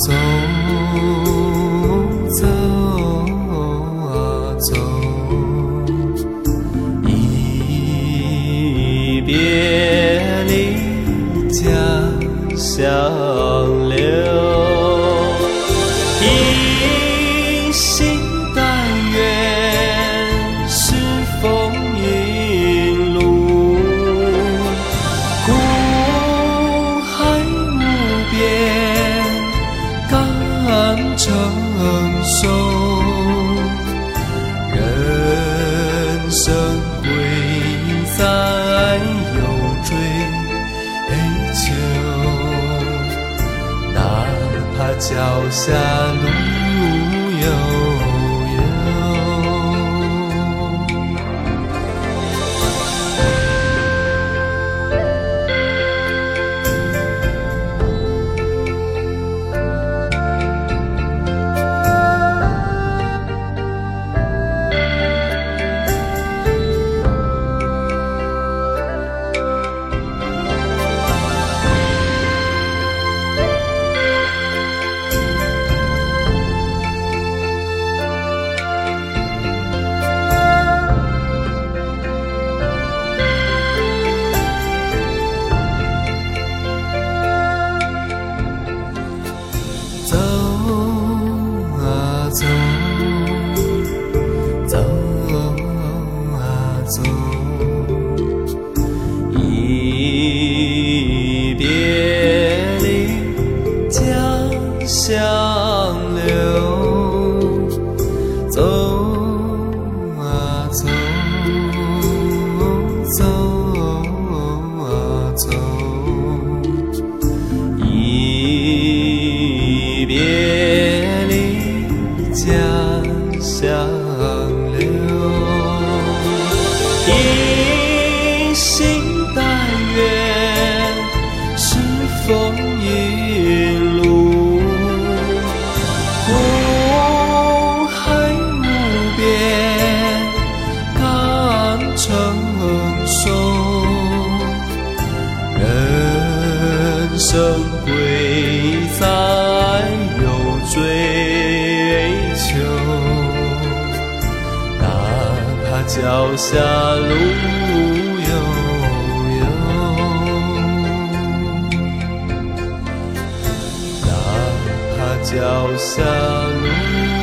走走啊走，一别离家乡流，一心但愿是风云路，苦海无边敢承受，人生贵在有追求，哪怕脚下路悠悠。走啊走，走啊走，一别离家乡流，走啊走，走啊走，一别离家乡流，一心但愿是风云路，苦海无边敢承受，人生贵在有追求，哪怕脚下路悠悠，哪怕脚下路